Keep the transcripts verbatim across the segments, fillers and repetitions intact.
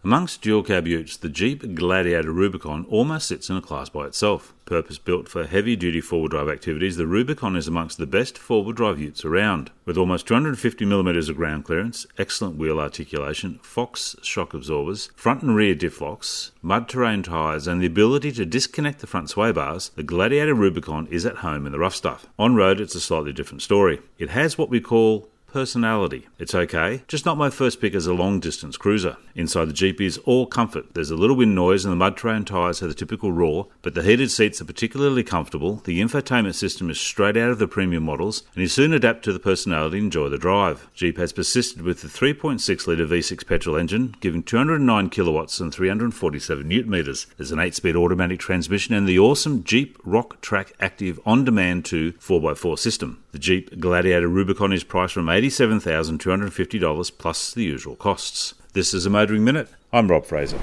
Amongst dual cab utes, the Jeep Gladiator Rubicon almost sits in a class by itself. Purpose-built for heavy-duty four-wheel drive activities, the Rubicon is amongst the best four-wheel drive utes around. With almost two hundred fifty millimetres of ground clearance, excellent wheel articulation, Fox shock absorbers, front and rear diff locks, mud-terrain tyres and the ability to disconnect the front sway bars, the Gladiator Rubicon is at home in the rough stuff. On road, it's a slightly different story. It has what we call personality. It's okay, just not my first pick as a long-distance cruiser. Inside the Jeep is all comfort. There's a little wind noise and the mud-terrain tyres have the typical roar, but the heated seats are particularly comfortable. The infotainment system is straight out of the premium models, and you soon adapt to the personality and enjoy the drive. Jeep has persisted with the three point six litre V six petrol engine, giving two hundred nine kilowatts and three hundred forty-seven newton metres. There's an eight-speed automatic transmission and the awesome Jeep Rock Track Active On-Demand two four by four system. The Jeep Gladiator Rubicon is priced from eighty-seven thousand two hundred fifty dollars plus the usual costs. This is a Motoring Minute. I'm Rob Fraser.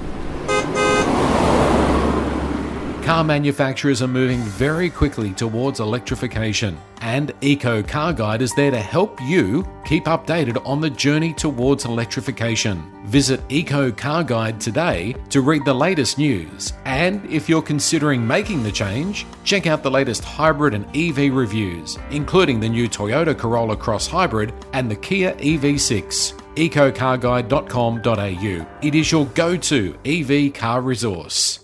Car manufacturers are moving very quickly towards electrification, and Eco Car Guide is there to help you keep updated on the journey towards electrification. Visit Eco Car Guide today to read the latest news, and if you're considering making the change, check out the latest hybrid and E V reviews, including the new Toyota Corolla Cross Hybrid and the Kia E V six. eco car guide dot com dot a u. It is your go-to E V car resource.